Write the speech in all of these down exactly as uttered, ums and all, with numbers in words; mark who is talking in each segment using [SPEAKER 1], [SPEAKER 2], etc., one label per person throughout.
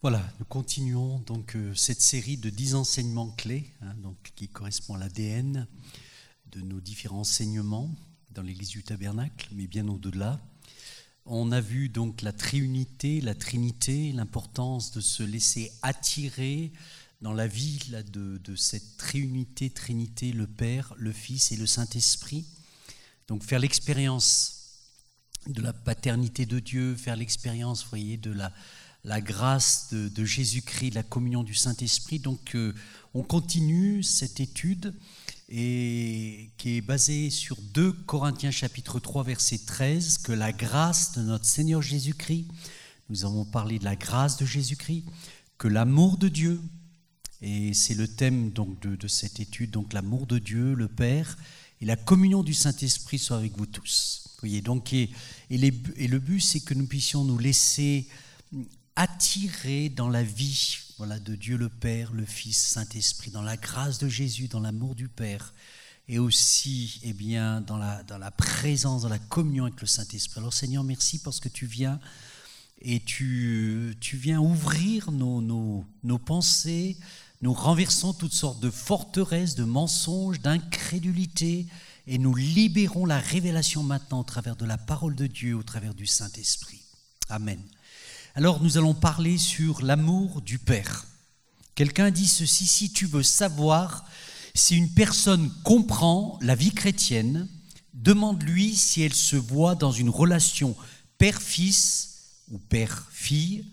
[SPEAKER 1] Voilà, nous continuons donc euh, cette série de dix enseignements clés, hein, donc, qui correspond à l'A D N de nos différents enseignements dans l'Église du Tabernacle, mais bien au-delà. On a vu donc la triunité, la trinité, l'importance de se laisser attirer dans la vie là, de, de cette triunité, trinité, le Père, le Fils et le Saint-Esprit. Donc faire l'expérience de la paternité de Dieu, faire l'expérience, vous voyez, de la... la grâce de, de Jésus-Christ, la communion du Saint-Esprit. Donc euh, on continue cette étude et, qui est basée sur deux Corinthiens chapitre trois verset treize, que la grâce de notre Seigneur Jésus-Christ, nous avons parlé de la grâce de Jésus-Christ, que l'amour de Dieu, et c'est le thème donc de, de cette étude, donc l'amour de Dieu, le Père, et la communion du Saint-Esprit soit avec vous tous. Vous voyez, donc, et, et, les, et le but c'est que nous puissions nous laisser attiré dans la vie, voilà, de Dieu le Père, le Fils, Saint-Esprit, dans la grâce de Jésus, dans l'amour du Père, et aussi eh bien, dans, la, dans la présence, dans la communion avec le Saint-Esprit. Alors Seigneur, merci parce que tu viens et tu, tu viens ouvrir nos, nos, nos pensées, nous renversons toutes sortes de forteresses, de mensonges, d'incrédulité, et nous libérons la révélation maintenant au travers de la parole de Dieu, au travers du Saint-Esprit. Amen. Alors nous allons parler sur l'amour du Père. Quelqu'un dit ceci: si tu veux savoir si une personne comprend la vie chrétienne, demande-lui si elle se voit dans une relation père-fils ou père-fille,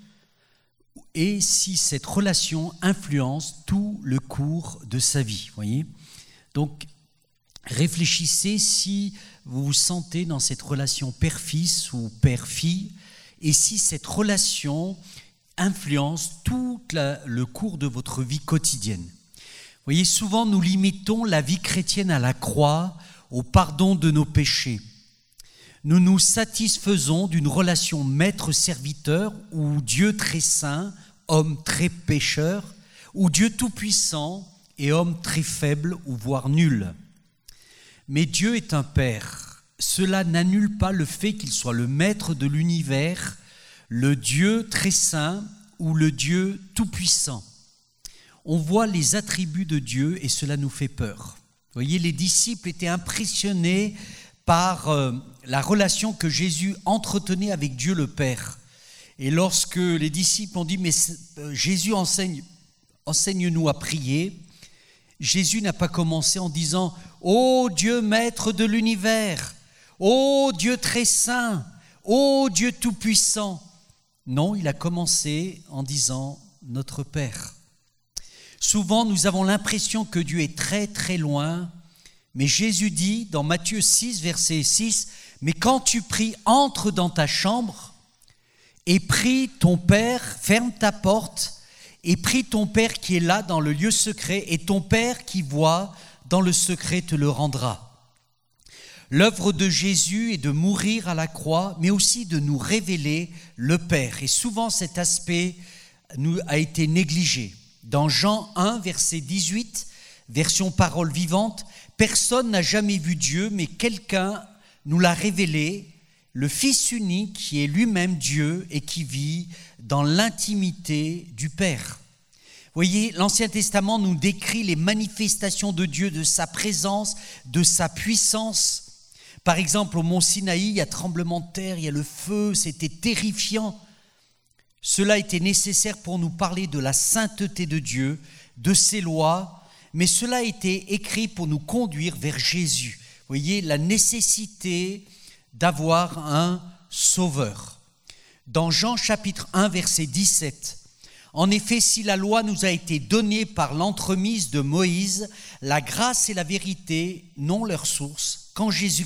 [SPEAKER 1] et si cette relation influence tout le cours de sa vie. Voyez ? Donc réfléchissez si vous vous sentez dans cette relation père-fils ou père-fille, et si cette relation influence tout la, le cours de votre vie quotidienne. Vous voyez, souvent nous limitons la vie chrétienne à la croix, au pardon de nos péchés. Nous nous satisfaisons d'une relation maître-serviteur où Dieu très saint, homme très pécheur, ou Dieu tout-puissant et homme très faible ou voire nul. Mais Dieu est un Père. Cela n'annule pas le fait qu'il soit le maître de l'univers, le Dieu très saint ou le Dieu tout-puissant. On voit les attributs de Dieu et cela nous fait peur. Vous voyez, les disciples étaient impressionnés par euh, la relation que Jésus entretenait avec Dieu le Père. Et lorsque les disciples ont dit « mais euh, Jésus enseigne, enseigne-nous à prier », Jésus n'a pas commencé en disant « Ô Dieu maître de l'univers ». Ô Dieu très saint, ô Dieu tout-puissant. Non, il a commencé en disant notre Père. Souvent, nous avons l'impression que Dieu est très très loin, mais Jésus dit dans Matthieu six, verset six, « Mais quand tu pries, entre dans ta chambre et prie ton Père, ferme ta porte et prie ton Père qui est là dans le lieu secret, et ton Père qui voit dans le secret te le rendra. » L'œuvre de Jésus est de mourir à la croix, mais aussi de nous révéler le Père. Et souvent, cet aspect nous a été négligé. Dans Jean un, verset dix-huit, version parole vivante, « Personne n'a jamais vu Dieu, mais quelqu'un nous l'a révélé, le Fils unique qui est lui-même Dieu et qui vit dans l'intimité du Père. » Vous voyez, l'Ancien Testament nous décrit les manifestations de Dieu, de sa présence, de sa puissance. Par exemple, au mont Sinaï, il y a tremblement de terre, il y a le feu, c'était terrifiant. Cela était nécessaire pour nous parler de la sainteté de Dieu, de ses lois, mais cela a été écrit pour nous conduire vers Jésus. Vous voyez, la nécessité d'avoir un sauveur. Dans Jean chapitre un, verset dix-sept, « En effet, si la loi nous a été donnée par l'entremise de Moïse, la grâce et la vérité n'ont leur source qu'en Jésus-Christ. »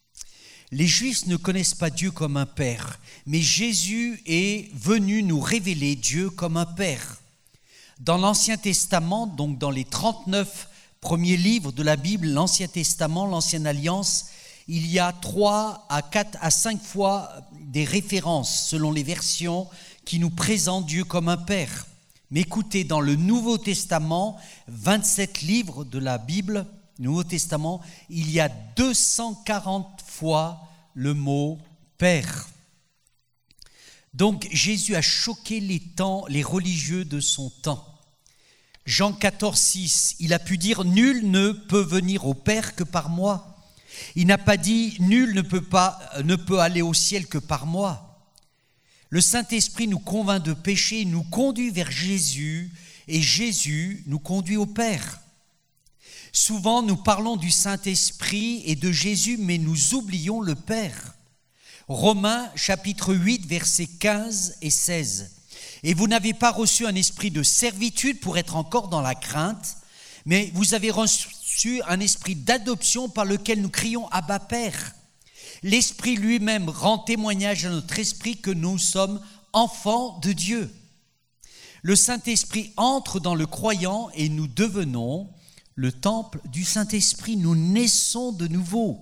[SPEAKER 1] Les Juifs ne connaissent pas Dieu comme un Père, mais Jésus est venu nous révéler Dieu comme un Père. Dans l'Ancien Testament, donc dans les trente-neuf premiers livres de la Bible, l'Ancien Testament, l'Ancienne Alliance, il y a trois à quatre à cinq fois des références, selon les versions, qui nous présentent Dieu comme un Père. Mais écoutez, dans le Nouveau Testament, vingt-sept livres de la Bible, Nouveau Testament, il y a deux cent quarante fois le mot Père. Donc Jésus a choqué les temps, les religieux de son temps. Jean quatorze, six, il a pu dire « Nul ne peut venir au Père que par moi ». Il n'a pas dit « Nul ne peut pas, ne peut aller au ciel que par moi ». Le Saint-Esprit nous convainc de péché, nous conduit vers Jésus et Jésus nous conduit au Père. Souvent, nous parlons du Saint-Esprit et de Jésus, mais nous oublions le Père. Romains chapitre huit, versets quinze et seize. « Et vous n'avez pas reçu un esprit de servitude pour être encore dans la crainte, mais vous avez reçu un esprit d'adoption par lequel nous crions « Abba, Père ». L'Esprit lui-même rend témoignage à notre esprit que nous sommes enfants de Dieu. Le Saint-Esprit entre dans le croyant et nous devenons le temple du Saint-Esprit. Nous naissons de nouveau.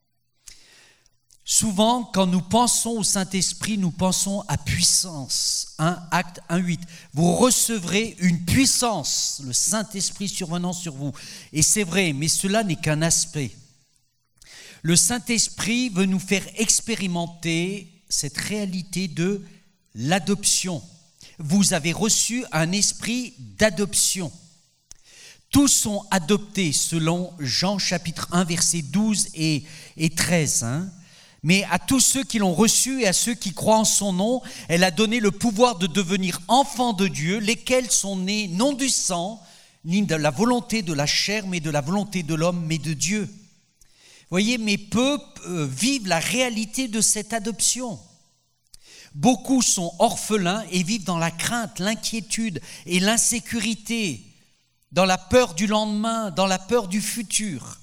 [SPEAKER 1] Souvent, quand nous pensons au Saint-Esprit, nous pensons à puissance. un Acte un huit. Vous recevrez une puissance, le Saint-Esprit survenant sur vous. Et c'est vrai, mais cela n'est qu'un aspect. Le Saint-Esprit veut nous faire expérimenter cette réalité de l'adoption. Vous avez reçu un esprit d'adoption. Tous sont adoptés selon Jean chapitre un, versets douze et, et treize. Hein. Mais à tous ceux qui l'ont reçu et à ceux qui croient en son nom, elle a donné le pouvoir de devenir enfants de Dieu, lesquels sont nés non du sang, ni de la volonté de la chair, mais de la volonté de l'homme, mais de Dieu. Voyez, mais peu euh, vivent la réalité de cette adoption. Beaucoup sont orphelins et vivent dans la crainte, l'inquiétude et l'insécurité, dans la peur du lendemain, dans la peur du futur.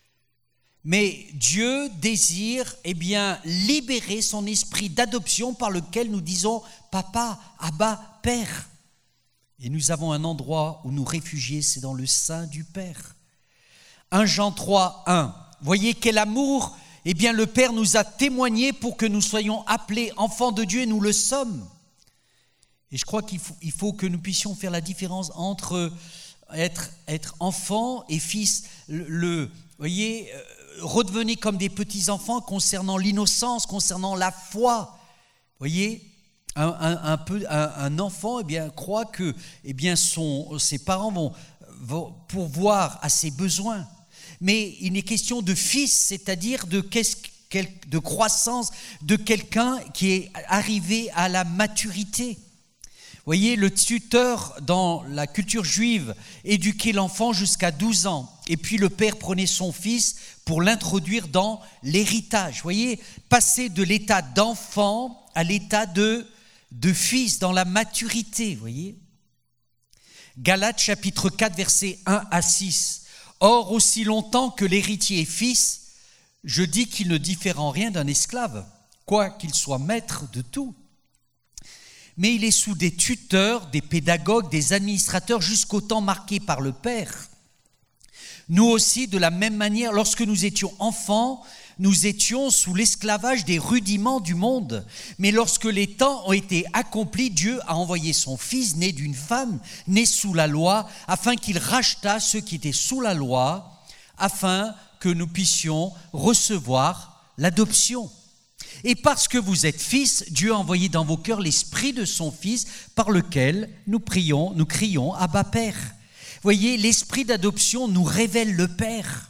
[SPEAKER 1] Mais Dieu désire eh bien, libérer son esprit d'adoption par lequel nous disons « Papa, Abba, Père ». Et nous avons un endroit où nous réfugier, c'est dans le sein du Père. un Jean trois, un. Voyez quel amour, eh bien le Père nous a témoigné pour que nous soyons appelés enfants de Dieu et nous le sommes. Et je crois qu'il faut, il faut que nous puissions faire la différence entre être, être enfant et fils. Le, le voyez, euh, redevenez comme des petits-enfants concernant l'innocence, concernant la foi. Voyez, un, un, un, peu, un, un enfant eh bien, croit que eh bien, son, ses parents vont, vont pourvoir à ses besoins. Mais il est question de fils, c'est-à-dire de, de croissance de quelqu'un qui est arrivé à la maturité. Vous voyez, le tuteur dans la culture juive éduquait l'enfant jusqu'à douze ans. Et puis le père prenait son fils pour l'introduire dans l'héritage. Vous voyez, passer de l'état d'enfant à l'état de, de fils dans la maturité. Vous voyez, Galates chapitre quatre, versets un à six. Or, aussi longtemps que l'héritier est fils, je dis qu'il ne diffère en rien d'un esclave, quoiqu'il soit maître de tout. Mais il est sous des tuteurs, des pédagogues, des administrateurs jusqu'au temps marqué par le Père. Nous aussi, de la même manière, lorsque nous étions enfants, nous étions sous l'esclavage des rudiments du monde. Mais lorsque les temps ont été accomplis, Dieu a envoyé son Fils, né d'une femme, né sous la loi, afin qu'il rachetât ceux qui étaient sous la loi, afin que nous puissions recevoir l'adoption. Et parce que vous êtes fils, Dieu a envoyé dans vos cœurs l'esprit de son Fils, par lequel nous prions, nous crions « Abba, Père ». Voyez, l'esprit d'adoption nous révèle le Père.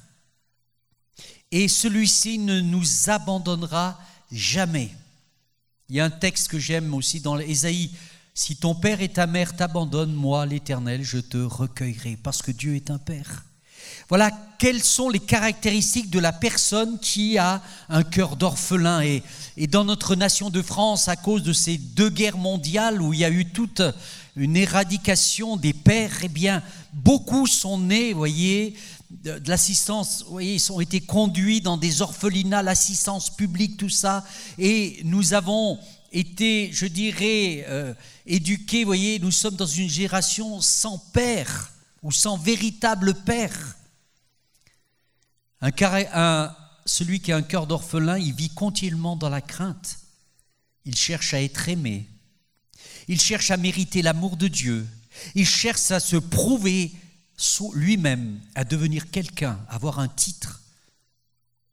[SPEAKER 1] Et celui-ci ne nous abandonnera jamais. Il y a un texte que j'aime aussi dans Ésaïe. « Si ton père et ta mère t'abandonnent, moi, l'Éternel, je te recueillerai. » Parce que Dieu est un Père. Voilà quelles sont les caractéristiques de la personne qui a un cœur d'orphelin. Et, et dans notre nation de France, à cause de ces deux guerres mondiales où il y a eu toute une éradication des pères, eh bien, beaucoup sont nés, vous voyez, de, de l'assistance, vous voyez, ils ont été conduits dans des orphelinats, l'assistance publique, tout ça. Et nous avons été, je dirais, euh, éduqués, vous voyez, nous sommes dans une génération sans père ou sans véritable père. Un, un, celui qui a un cœur d'orphelin, il vit continuellement dans la crainte. Il cherche à être aimé. Il cherche à mériter l'amour de Dieu. Il cherche à se prouver lui-même, à devenir quelqu'un, à avoir un titre.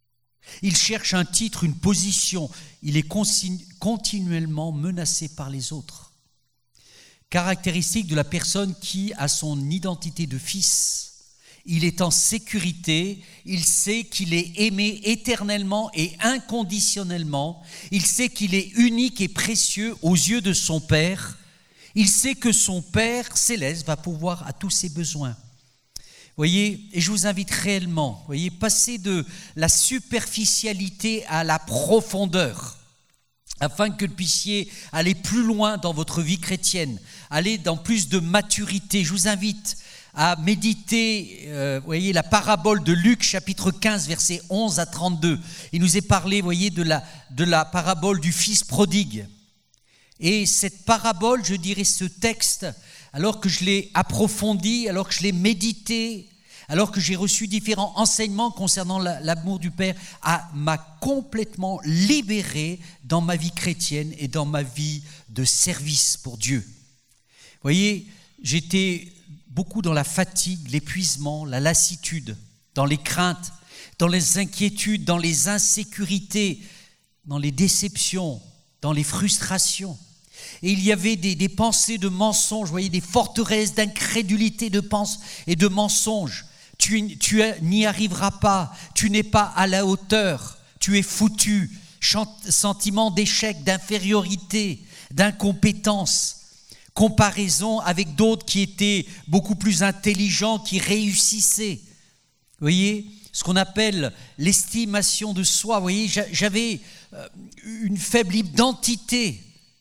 [SPEAKER 1] Il cherche un titre, une position. Il est continuellement menacé par les autres. Caractéristique de la personne qui a son identité de fils. Il est en sécurité, il sait qu'il est aimé éternellement et inconditionnellement. Il sait qu'il est unique et précieux aux yeux de son Père. Il sait que son Père céleste va pourvoir à tous ses besoins. Voyez, et je vous invite réellement, voyez, passer de la superficialité à la profondeur, afin que vous puissiez aller plus loin dans votre vie chrétienne, aller dans plus de maturité. Je vous invite à méditer, euh, voyez, la parabole de Luc, chapitre quinze, versets onze à trente-deux. Il nous est parlé, voyez, de la, de la parabole du fils prodigue. Et cette parabole, je dirais ce texte, alors que je l'ai approfondi, alors que je l'ai médité, alors que j'ai reçu différents enseignements concernant la, l'amour du Père, a, m'a complètement libéré dans ma vie chrétienne et dans ma vie de service pour Dieu. Vous voyez, j'étais beaucoup dans la fatigue, l'épuisement, la lassitude, dans les craintes, dans les inquiétudes, dans les insécurités, dans les déceptions, dans les frustrations. Et il y avait des, des pensées de mensonges, vous voyez, des forteresses d'incrédulité de pensées et de mensonges. Tu, tu n'y arriveras pas, tu n'es pas à la hauteur, tu es foutu. Sentiment d'échec, d'infériorité, d'incompétence. Comparaison avec d'autres qui étaient beaucoup plus intelligents, qui réussissaient. Vous voyez, ce qu'on appelle l'estimation de soi. Vous voyez, j'avais une faible identité.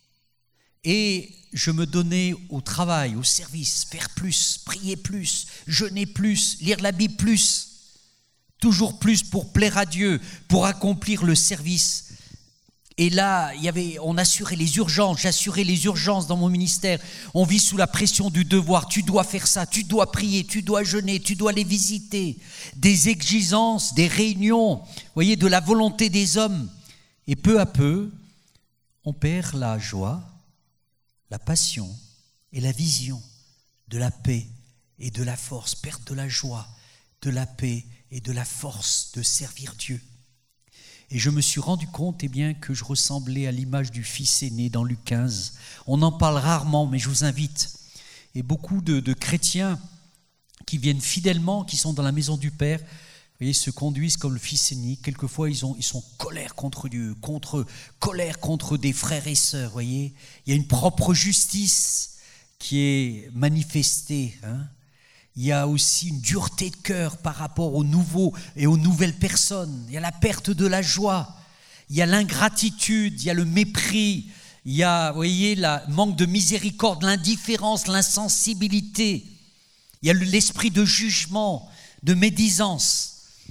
[SPEAKER 1] Et je me donnais au travail, au service, faire plus, prier plus, jeûner plus, lire la Bible plus, toujours plus pour plaire à Dieu, pour accomplir le service. Et là, il y avait, on assurait les urgences, j'assurais les urgences dans mon ministère. On vit sous la pression du devoir, tu dois faire ça, tu dois prier, tu dois jeûner, tu dois les visiter. Des exigences, des réunions, vous voyez, de la volonté des hommes. Et peu à peu, on perd la joie, la passion et la vision de la paix et de la force, perte de la joie, de la paix et de la force de servir Dieu. Et je me suis rendu compte eh bien, que je ressemblais à l'image du fils aîné dans Luc quinze. On en parle rarement, mais je vous invite. Et beaucoup de, de chrétiens qui viennent fidèlement, qui sont dans la maison du Père, vous voyez, se conduisent comme le fils aîné. Quelquefois, ils, ont, ils sont colère contre Dieu, contre, colère contre des frères et sœurs. Vous voyez, il y a une propre justice qui est manifestée. Hein. Il y a aussi une dureté de cœur par rapport aux nouveaux et aux nouvelles personnes. Il y a la perte de la joie. Il y a l'ingratitude, il y a le mépris. Il y a, vous voyez, le manque de miséricorde, l'indifférence, l'insensibilité. Il y a l'esprit de jugement, de médisance.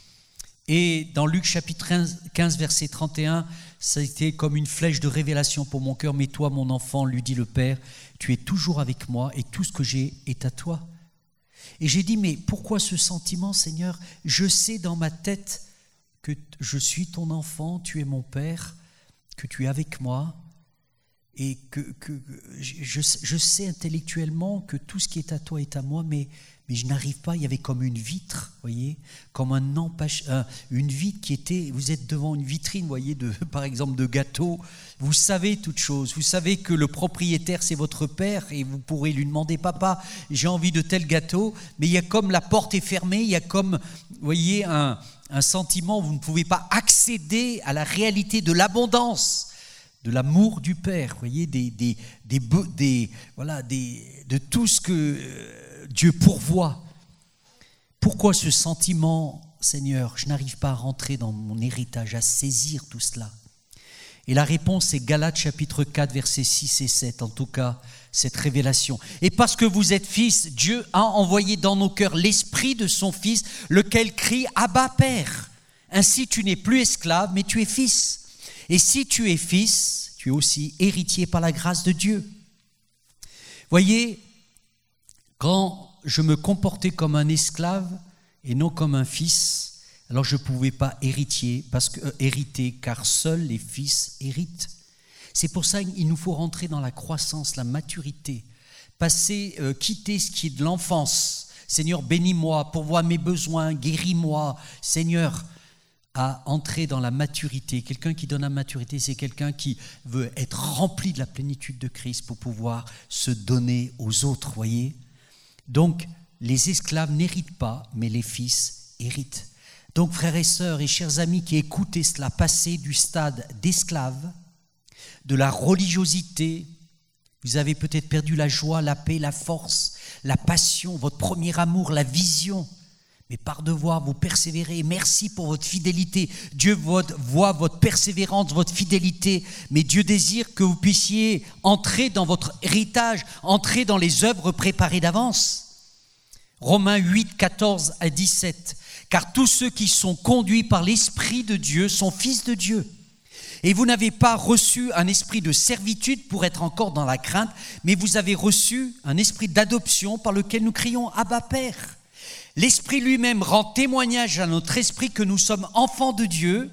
[SPEAKER 1] Et dans Luc chapitre quinze, verset trente et un, ça a été comme une flèche de révélation pour mon cœur. Mais toi, mon enfant, lui dit le Père, tu es toujours avec moi et tout ce que j'ai est à toi. Et j'ai dit, mais pourquoi ce sentiment, Seigneur? Je sais dans ma tête que je suis ton enfant, tu es mon Père, que tu es avec moi. Et que, que je, je sais intellectuellement que tout ce qui est à toi est à moi, mais, mais je n'arrive pas. Il y avait comme une vitre, voyez, comme un empêche, un, une vitre qui était. Vous êtes devant une vitrine, voyez, de, par exemple de gâteaux. Vous savez toutes choses. Vous savez que le propriétaire c'est votre père et vous pourrez lui demander, papa, j'ai envie de tel gâteau. Mais il y a comme la porte est fermée, il y a comme, vous voyez, un, un sentiment où vous ne pouvez pas accéder à la réalité de l'abondance. De l'amour du Père, vous voyez, des, des, des, des, voilà, des, de tout ce que Dieu pourvoit. Pourquoi ce sentiment, Seigneur, je n'arrive pas à rentrer dans mon héritage, à saisir tout cela? Et la réponse est Galates chapitre quatre, versets six et sept, en tout cas, cette révélation. Et parce que vous êtes fils, Dieu a envoyé dans nos cœurs l'esprit de son Fils, lequel crie « Abba, Père ». Ainsi, tu n'es plus esclave, mais tu es fils. Et si tu es fils, tu es aussi héritier par la grâce de Dieu. Voyez, quand je me comportais comme un esclave et non comme un fils, alors je ne pouvais pas héritier, parce que, euh, hériter, car seuls les fils héritent. C'est pour ça qu'il nous faut rentrer dans la croissance, la maturité, passer, euh, quitter ce qui est de l'enfance. Seigneur, bénis-moi, pourvois mes besoins, guéris-moi, Seigneur. à entrer dans la maturité. Quelqu'un qui donne la maturité, c'est quelqu'un qui veut être rempli de la plénitude de Christ pour pouvoir se donner aux autres, voyez. Donc, les esclaves n'héritent pas, mais les fils héritent. Donc, frères et sœurs et chers amis qui écoutez cela, passer du stade d'esclave, de la religiosité, vous avez peut-être perdu la joie, la paix, la force, la passion, votre premier amour, la vision. Mais par devoir, vous persévérez. Merci pour votre fidélité. Dieu voit votre persévérance, votre fidélité. Mais Dieu désire que vous puissiez entrer dans votre héritage, entrer dans les œuvres préparées d'avance. Romains huit, quatorze à dix-sept. Car tous ceux qui sont conduits par l'Esprit de Dieu sont fils de Dieu. Et vous n'avez pas reçu un esprit de servitude pour être encore dans la crainte, mais vous avez reçu un esprit d'adoption par lequel nous crions « Abba, Père ». L'Esprit lui-même rend témoignage à notre esprit que nous sommes enfants de Dieu.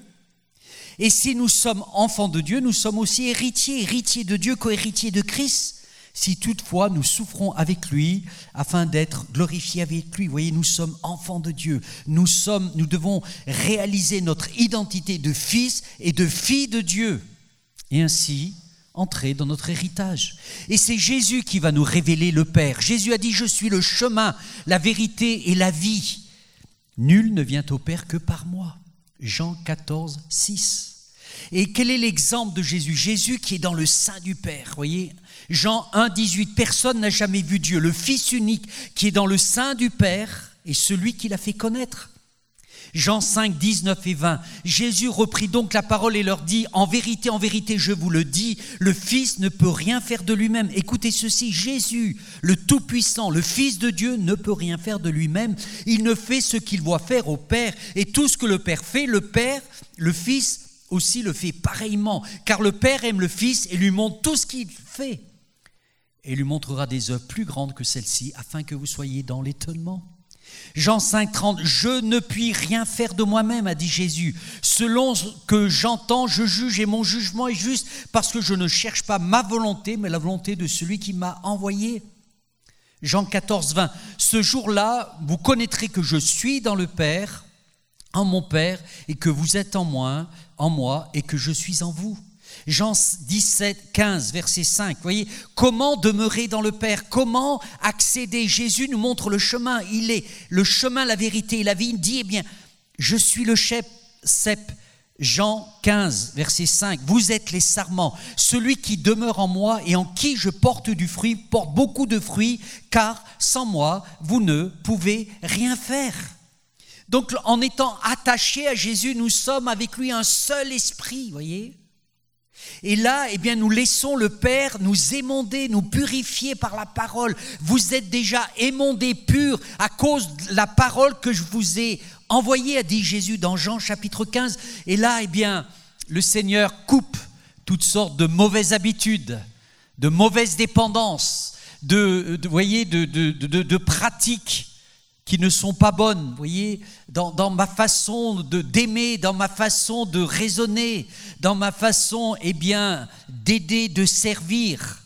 [SPEAKER 1] Et si nous sommes enfants de Dieu, nous sommes aussi héritiers, héritiers de Dieu, co-héritiers de Christ. Si toutefois nous souffrons avec lui afin d'être glorifiés avec lui. Vous voyez, nous sommes enfants de Dieu. Nous sommes, nous devons réaliser notre identité de fils et de filles de Dieu. Et ainsi entrer dans notre héritage. Et c'est Jésus qui va nous révéler le Père. Jésus a dit « Je suis le chemin, la vérité et la vie. Nul ne vient au Père que par moi. » Jean quatorze, six. Et quel est l'exemple de Jésus? Jésus qui est dans le sein du Père, voyez. Jean un, dix-huit, personne n'a jamais vu Dieu. Le Fils unique qui est dans le sein du Père est celui qui l'a fait connaître. Jean cinq, dix-neuf et vingt. Jésus reprit donc la parole et leur dit « En vérité, en vérité, je vous le dis, le Fils ne peut rien faire de lui-même. » Écoutez ceci, Jésus, le Tout-Puissant, le Fils de Dieu, ne peut rien faire de lui-même. Il ne fait ce qu'il voit faire au Père. Et tout ce que le Père fait, le Père, le Fils aussi le fait pareillement. Car le Père aime le Fils et lui montre tout ce qu'il fait. Et lui montrera des œuvres plus grandes que celles-ci, afin que vous soyez dans l'étonnement. Jean cinq, trente, « Je ne puis rien faire de moi-même, a dit Jésus. Selon ce que j'entends, je juge et mon jugement est juste parce que je ne cherche pas ma volonté, mais la volonté de celui qui m'a envoyé. » Jean quatorze, vingt, « Ce jour-là, vous connaîtrez que je suis dans le Père, en mon Père, et que vous êtes en moi, en moi, et que je suis en vous. » Jean dix-sept, quinze, verset cinq, vous voyez, comment demeurer dans le Père, comment accéder. Jésus nous montre le chemin, il est le chemin, la vérité et la vie. Il dit, eh bien, je suis le cep. Jean quinze, verset cinq, vous êtes les sarments, celui qui demeure en moi et en qui je porte du fruit, porte beaucoup de fruits, car sans moi, vous ne pouvez rien faire. Donc, en étant attachés à Jésus, nous sommes avec lui un seul esprit, vous voyez. Et là, eh bien, nous laissons le Père nous émonder, nous purifier par la parole. Vous êtes déjà émondés, purs, à cause de la parole que je vous ai envoyée, a dit Jésus dans Jean chapitre quinze. Et là, eh bien, le Seigneur coupe toutes sortes de mauvaises habitudes, de mauvaises dépendances, de, de, voyez, de, de, de, de pratiques qui ne sont pas bonnes, vous voyez, dans, dans ma façon de, d'aimer, dans ma façon de raisonner, dans ma façon, eh bien, d'aider, de servir.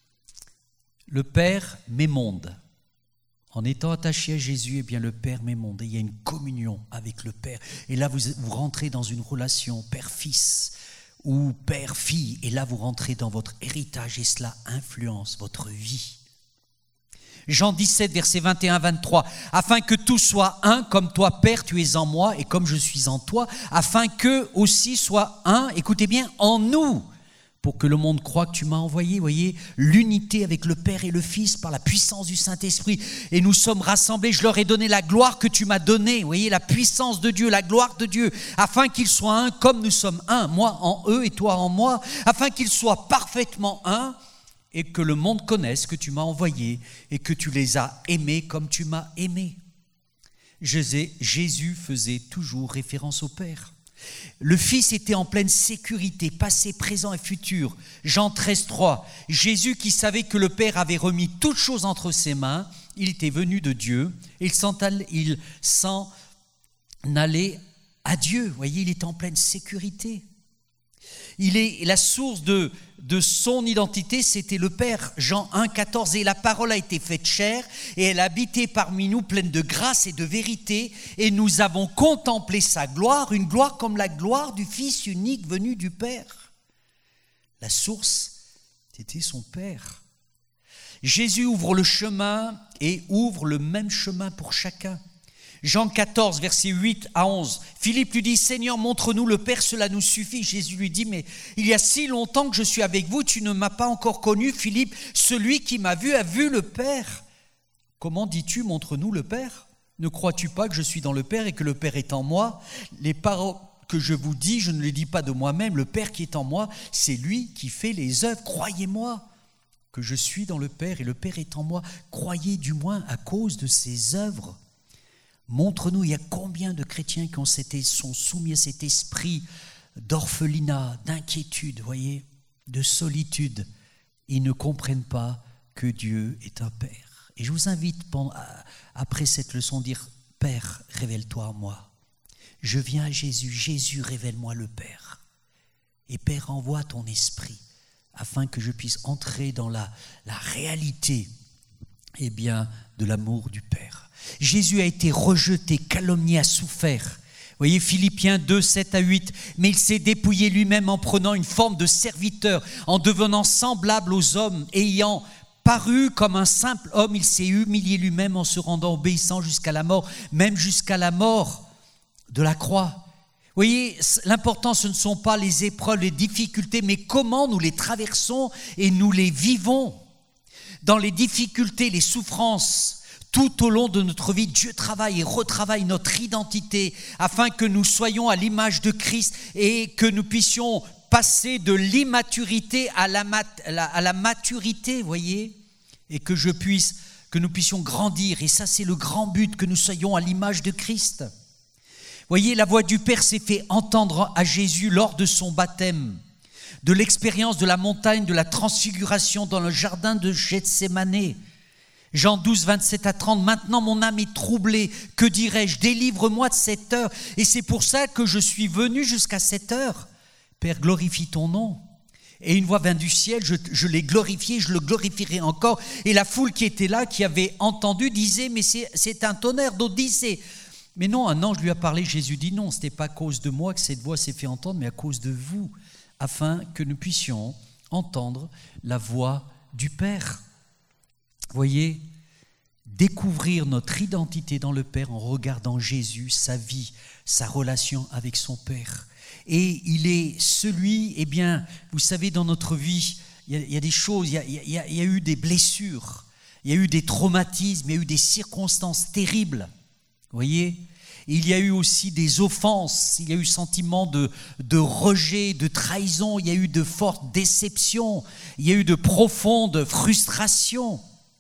[SPEAKER 1] Le Père m'émonde. En étant attaché à Jésus, eh bien, le Père m'émonde. Et il y a une communion avec le Père. Et là, vous, vous rentrez dans une relation père-fils ou père-fille. Et là, vous rentrez dans votre héritage et cela influence votre vie. Jean dix-sept, versets vingt et un à vingt-trois, « Afin que tout soit un, comme toi, Père, tu es en moi, et comme je suis en toi, afin qu'eux aussi soient un, écoutez bien, en nous, pour que le monde croie que tu m'as envoyé. » Vous voyez, l'unité avec le Père et le Fils par la puissance du Saint-Esprit. Et nous sommes rassemblés, je leur ai donné la gloire que tu m'as donnée. Vous voyez, la puissance de Dieu, la gloire de Dieu, afin qu'ils soient un, comme nous sommes un, moi en eux et toi en moi, afin qu'ils soient parfaitement un, et que le monde connaisse que tu m'as envoyé et que tu les as aimés comme tu m'as aimé. Jésus faisait toujours référence au Père. Le Fils était en pleine sécurité, passé, présent et futur. Jean treize, trois, Jésus qui savait que le Père avait remis toutes choses entre ses mains, il était venu de Dieu, et il s'en allait, il s'en allait à Dieu. Vous voyez, il était en pleine sécurité.
[SPEAKER 2] Il est la source de, de son identité, c'était le Père. Jean un, quatorze, et la parole a été faite chair, et elle a habité parmi nous pleine de grâce et de vérité, et nous avons contemplé sa gloire, une gloire comme la gloire du Fils unique venu du Père. La source, c'était son Père. Jésus ouvre le chemin et ouvre le même chemin pour chacun. Jean quatorze, versets huit à onze. Philippe lui dit, « Seigneur, montre-nous le Père, cela nous suffit. » Jésus lui dit, « Mais il y a si longtemps que je suis avec vous, tu ne m'as pas encore connu, Philippe. Celui qui m'a vu a vu le Père. Comment dis-tu, montre-nous le Père? Ne crois-tu pas que je suis dans le Père et que le Père est en moi? Les paroles que je vous dis, je ne les dis pas de moi-même. Le Père qui est en moi, c'est lui qui fait les œuvres. Croyez-moi que je suis dans le Père et le Père est en moi. Croyez du moins à cause de ses œuvres. Montre-nous, il y a combien de chrétiens qui ont cet, sont soumis à cet esprit d'orphelinat, d'inquiétude, voyez, de solitude. Ils ne comprennent pas que Dieu est un Père. Et je vous invite, après cette leçon, à dire, « Père, révèle-toi à moi. Je viens à Jésus, Jésus, révèle-moi le Père. Et Père, envoie ton esprit, afin que je puisse entrer dans la, la réalité eh bien, de l'amour du Père. » Jésus a été rejeté, calomnié, a souffert. Vous voyez, Philippiens deux, sept à huit. Mais il s'est dépouillé lui-même en prenant une forme de serviteur, en devenant semblable aux hommes, ayant paru comme un simple homme, il s'est humilié lui-même en se rendant obéissant jusqu'à la mort, même jusqu'à la mort de la croix. Vous voyez, l'important, ce ne sont pas les épreuves, les difficultés, mais comment nous les traversons et nous les vivons. Dans les difficultés, les souffrances, tout au long de notre vie, Dieu travaille et retravaille notre identité afin que nous soyons à l'image de Christ et que nous puissions passer de l'immaturité à la, mat- à la maturité, voyez, et que je puisse, que nous puissions grandir. Et ça, c'est le grand but, que nous soyons à l'image de Christ. Voyez, la voix du Père s'est fait entendre à Jésus lors de son baptême, de l'expérience de la montagne de la transfiguration dans le jardin de Gethsémanée. Jean douze, vingt-sept à trente, « Maintenant mon âme est troublée, que dirais-je? Délivre-moi de cette heure, et c'est pour ça que je suis venu jusqu'à cette heure. Père, glorifie ton nom. » Et une voix vint du ciel, je, je l'ai glorifié, je le glorifierai encore. Et la foule qui était là, qui avait entendu, disait, mais c'est, c'est un tonnerre. D'autres disaient, mais non, un ange lui a parlé. Jésus dit, non, ce n'est pas à cause de moi que cette voix s'est fait entendre, mais à cause de vous, afin que nous puissions entendre la voix du Père. Voyez, découvrir notre identité dans le Père en regardant Jésus, sa vie, sa relation avec son Père. Et il est celui, eh bien, vous savez, dans notre vie, il y a, il y a des choses, il y a, il, y a, il y a eu des blessures, il y a eu des traumatismes, il y a eu des circonstances terribles, vous voyez. Il y a eu aussi des offenses, il y a eu sentiment de, de rejet, de trahison, il y a eu de fortes déceptions, il y a eu de profondes frustrations.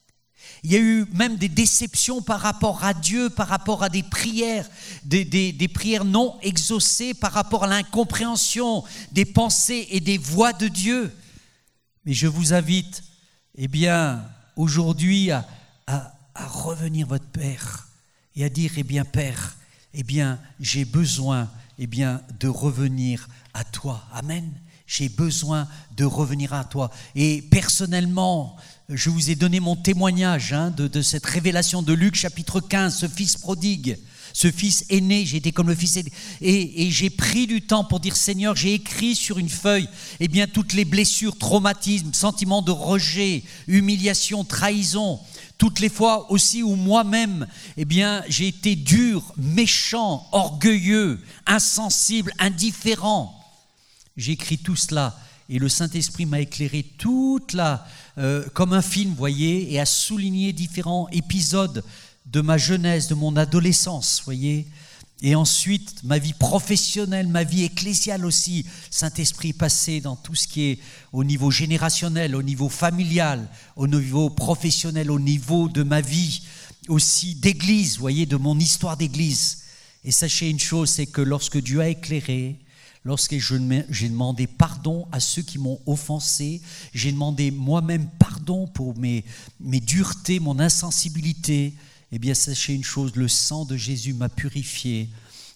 [SPEAKER 2] Il y a eu même des déceptions par rapport à Dieu, par rapport à des prières, des, des, des prières non exaucées, par rapport à l'incompréhension des pensées et des voix de Dieu. Mais je vous invite, eh bien, aujourd'hui à, à, à revenir votre Père et à dire, eh bien, Père, eh bien, j'ai besoin, eh bien, de revenir à toi. Amen. J'ai besoin de revenir à toi. Et personnellement, je vous ai donné mon témoignage hein, de, de cette révélation de Luc chapitre quinze, ce fils prodigue, ce fils aîné, j'ai été comme le fils aîné. Et, et j'ai pris du temps pour dire, Seigneur, j'ai écrit sur une feuille eh bien, toutes les blessures, traumatismes, sentiments de rejet, humiliation, trahison, toutes les fois aussi où moi-même eh bien, j'ai été dur, méchant, orgueilleux, insensible, indifférent. J'ai écrit tout cela et le Saint-Esprit m'a éclairé toute la, euh, comme un film, vous voyez, et a souligné différents épisodes de ma jeunesse, de mon adolescence, vous voyez. Et ensuite, ma vie professionnelle, ma vie ecclésiale aussi. Saint-Esprit est passé dans tout ce qui est au niveau générationnel, au niveau familial, au niveau professionnel, au niveau de ma vie aussi d'église, vous voyez, de mon histoire d'église. Et sachez une chose, c'est que lorsque Dieu a éclairé, lorsque j'ai demandé pardon à ceux qui m'ont offensé, j'ai demandé moi-même pardon pour mes, mes duretés, mon insensibilité, eh bien sachez une chose, le sang de Jésus m'a purifié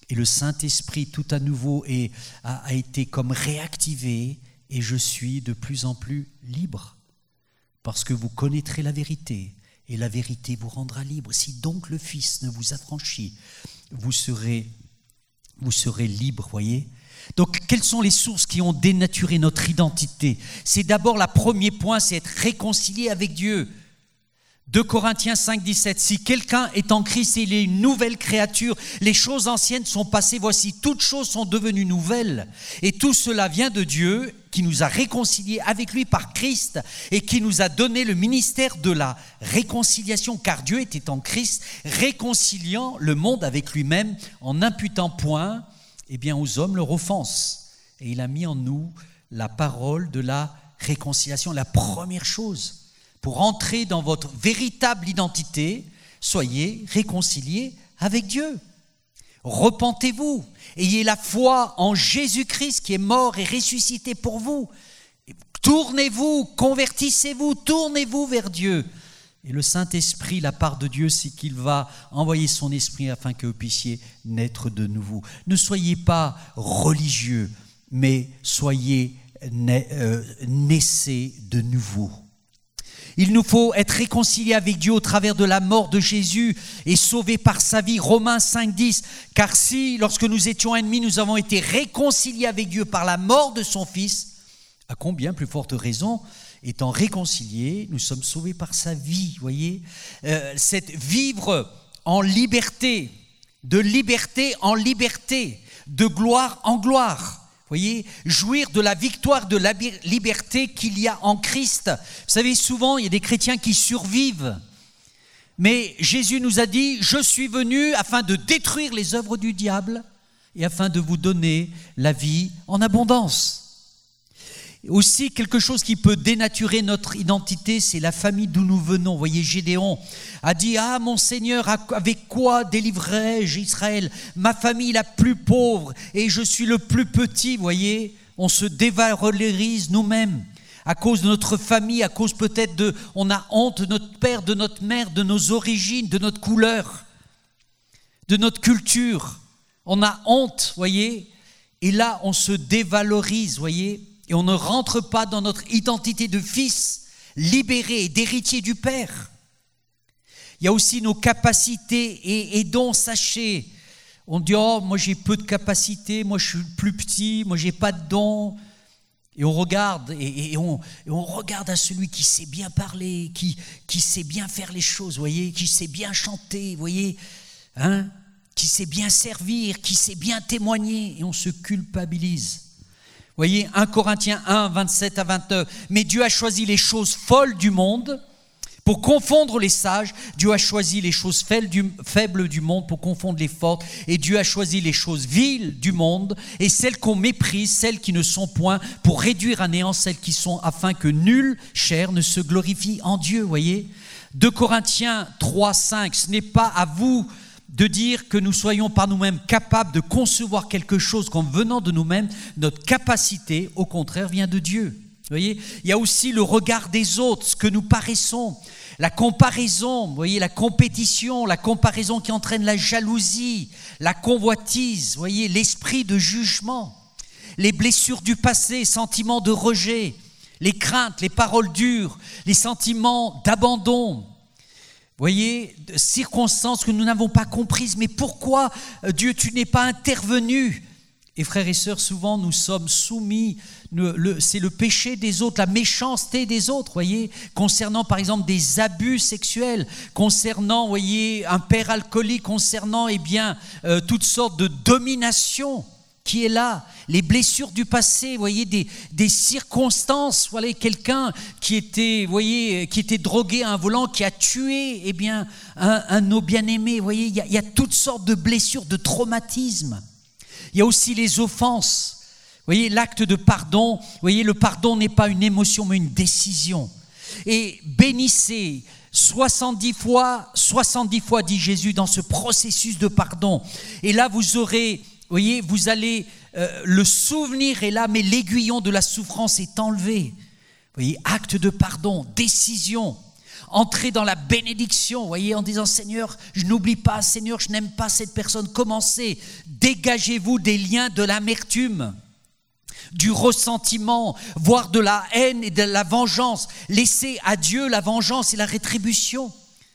[SPEAKER 2] Et le Saint-Esprit tout à nouveau est, a, a été comme réactivé et je suis de plus en plus libre. Parce que vous connaîtrez la vérité et la vérité vous rendra libre. Si donc le Fils ne vous affranchit, vous serez, vous serez libre, voyez. Donc, quelles sont les sources qui ont dénaturé notre identité? C'est d'abord, le premier point, c'est être réconcilié avec Dieu. deux Corinthiens cinq, dix-sept. Si quelqu'un est en Christ, il est une nouvelle créature. Les choses anciennes sont passées, voici, toutes choses sont devenues nouvelles. Et tout cela vient de Dieu, qui nous a réconciliés avec lui par Christ et qui nous a donné le ministère de la réconciliation, car Dieu était en Christ, réconciliant le monde avec lui-même, en imputant point eh bien, aux hommes leur offense. Et il a mis en nous la parole de la réconciliation. La première chose, pour entrer dans votre véritable identité, soyez réconciliés avec Dieu. Repentez-vous, ayez la foi en Jésus-Christ qui est mort et ressuscité pour vous. Tournez-vous, convertissez-vous, tournez-vous vers Dieu. Et le Saint-Esprit, la part de Dieu, c'est qu'il va envoyer son esprit afin que vous puissiez naître de nouveau. Ne soyez pas religieux, mais soyez na- euh, naissez de nouveau. Il nous faut être réconciliés avec Dieu au travers de la mort de Jésus et sauvés par sa vie. Romains cinq, dix. Car si, lorsque nous étions ennemis, nous avons été réconciliés avec Dieu par la mort de son Fils, à combien plus forte raison, étant réconciliés, nous sommes sauvés par sa vie. Voyez, euh, c'est vivre en liberté, de liberté en liberté, de gloire en gloire. Voyez, jouir de la victoire de la liberté qu'il y a en Christ. Vous savez, souvent, il y a des chrétiens qui survivent. Mais Jésus nous a dit, je suis venu afin de détruire les œuvres du diable et afin de vous donner la vie en abondance. Aussi, quelque chose qui peut dénaturer notre identité, c'est la famille d'où nous venons. Vous voyez, Gédéon a dit, ah mon Seigneur, avec quoi délivrerai-je Israël? Ma famille la plus pauvre et je suis le plus petit. Vous voyez, on se dévalorise nous-mêmes à cause de notre famille, à cause peut-être de, on a honte de notre père, de notre mère, de nos origines, de notre couleur, de notre culture. On a honte, voyez, et là on se dévalorise, voyez. Et on ne rentre pas dans notre identité de fils libéré et d'héritier du Père. Il y a aussi nos capacités et, et dons, sachez. On dit, oh, moi j'ai peu de capacités, moi je suis plus petit, moi j'ai pas de dons. Et on regarde, et, et, on, et on regarde à celui qui sait bien parler, qui, qui sait bien faire les choses, voyez, qui sait bien chanter, voyez, hein, qui sait bien servir, qui sait bien témoigner, et on se culpabilise. Voyez, un Corinthiens un, vingt-sept à vingt-neuf. Mais Dieu a choisi les choses folles du monde pour confondre les sages. Dieu a choisi les choses faibles du monde pour confondre les fortes. Et Dieu a choisi les choses viles du monde et celles qu'on méprise, celles qui ne sont point, pour réduire à néant celles qui sont, afin que nulle chair ne se glorifie en Dieu. Voyez, deux Corinthiens trois, cinq. Ce n'est pas à vous de dire que nous soyons par nous-mêmes capables de concevoir quelque chose comme venant de nous-mêmes. Notre capacité, au contraire, vient de Dieu. Vous voyez, il y a aussi le regard des autres, ce que nous paraissons, la comparaison, vous voyez, la compétition, la comparaison qui entraîne la jalousie, la convoitise, vous voyez, l'esprit de jugement, les blessures du passé, sentiments de rejet, les craintes, les paroles dures, les sentiments d'abandon. Vous voyez, circonstances que nous n'avons pas comprises. Mais pourquoi, Dieu, tu n'es pas intervenu? Et frères et sœurs, souvent nous sommes soumis, le, le, c'est le péché des autres, la méchanceté des autres, voyez, concernant par exemple des abus sexuels, concernant, voyez, un père alcoolique, concernant, eh bien, euh, toutes sortes de domination qui est là, les blessures du passé, vous voyez, des, des circonstances, voilà, quelqu'un qui était, vous voyez, qui était drogué à un volant, qui a tué, eh bien, un, un de nos bien-aimés, vous voyez, il y a, il y a toutes sortes de blessures, de traumatismes. Il y a aussi les offenses, vous voyez, l'acte de pardon, vous voyez, le pardon n'est pas une émotion, mais une décision. Et bénissez soixante-dix fois, soixante-dix fois, dit Jésus, dans ce processus de pardon. Et là, vous aurez... Vous voyez, vous allez, euh, le souvenir est là, mais l'aiguillon de la souffrance est enlevé. Vous voyez, acte de pardon, décision. Entrez dans la bénédiction, voyez, en disant Seigneur, je n'oublie pas, Seigneur, je n'aime pas cette personne. Commencez, dégagez-vous des liens de l'amertume, du ressentiment, voire de la haine et de la vengeance. Laissez à Dieu la vengeance et la rétribution.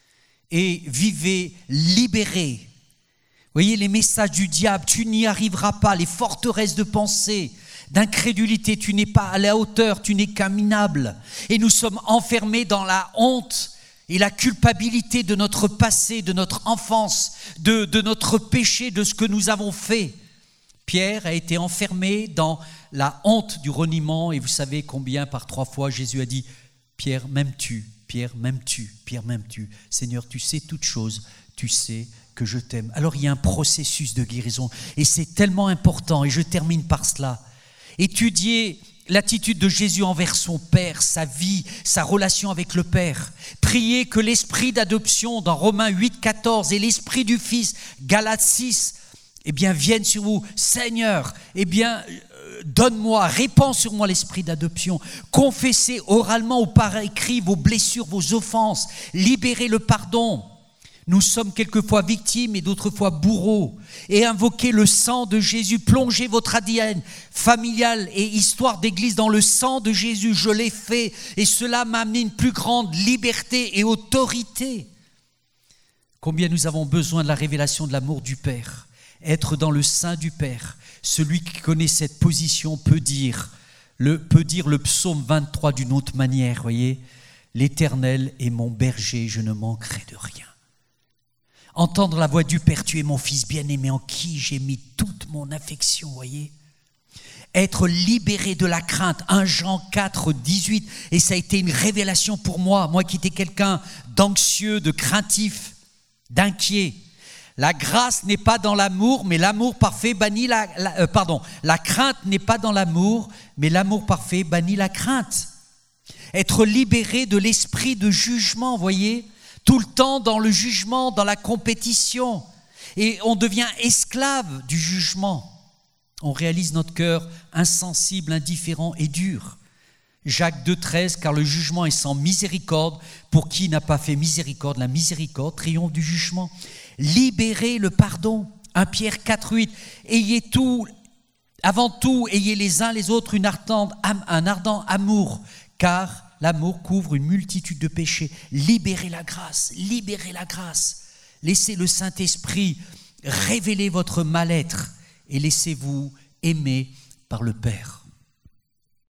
[SPEAKER 2] Et vivez libérés. Voyez les messages du diable, tu n'y arriveras pas, les forteresses de pensée, d'incrédulité, tu n'es pas à la hauteur, tu n'es qu'un minable. Et nous sommes enfermés dans la honte et la culpabilité de notre passé, de notre enfance, de, de notre péché, de ce que nous avons fait. Pierre a été enfermé dans la honte du reniement, et vous savez combien par trois fois Jésus a dit « Pierre, m'aimes-tu ? Pierre, m'aimes-tu ? Pierre, m'aimes-tu ? Seigneur, tu sais toutes choses, tu sais que je t'aime. » Alors il y a un processus de guérison, et c'est tellement important, et je termine par cela. Étudiez l'attitude de Jésus envers son Père, sa vie, sa relation avec le Père. Priez que l'esprit d'adoption dans Romains huit, quatorze et l'esprit du Fils, Galates six, eh bien, viennent sur vous. Seigneur, eh bien, euh, donne-moi, répands sur moi l'esprit d'adoption. Confessez oralement ou par écrit vos blessures, vos offenses. Libérez le pardon. Nous sommes quelquefois victimes et d'autres fois bourreaux. Et invoquez le sang de Jésus. Plongez votre A D N familial et histoire d'église dans le sang de Jésus. Je l'ai fait et cela m'a amené une plus grande liberté et autorité. Combien nous avons besoin de la révélation de l'amour du Père. Être dans le sein du Père. Celui qui connaît cette position peut dire le, peut dire le psaume vingt-trois d'une autre manière. Voyez, l'Éternel est mon berger, je ne manquerai de rien. Entendre la voix du Père, tu es mon Fils bien-aimé en qui j'ai mis toute mon affection, voyez. Être libéré de la crainte, premier Jean quatre, dix-huit, et ça a été une révélation pour moi, moi qui étais quelqu'un d'anxieux, de craintif, d'inquiet. La grâce n'est pas dans l'amour, mais l'amour parfait bannit la, la euh, pardon, la crainte n'est pas dans l'amour, mais l'amour parfait bannit la crainte. Être libéré de l'esprit de jugement, voyez. Tout le temps dans le jugement, dans la compétition. Et on devient esclave du jugement. On réalise notre cœur insensible, indifférent et dur. Jacques deux, treize, car le jugement est sans miséricorde. Pour qui n'a pas fait miséricorde, la miséricorde triomphe du jugement. Libérez le pardon. premier Pierre quatre, huit. Ayez tout, avant tout, ayez les uns les autres une ardente, un ardent amour, car l'amour couvre une multitude de péchés. Libérez la grâce, libérez la grâce. Laissez le Saint-Esprit révéler votre mal-être et laissez-vous aimer par le Père.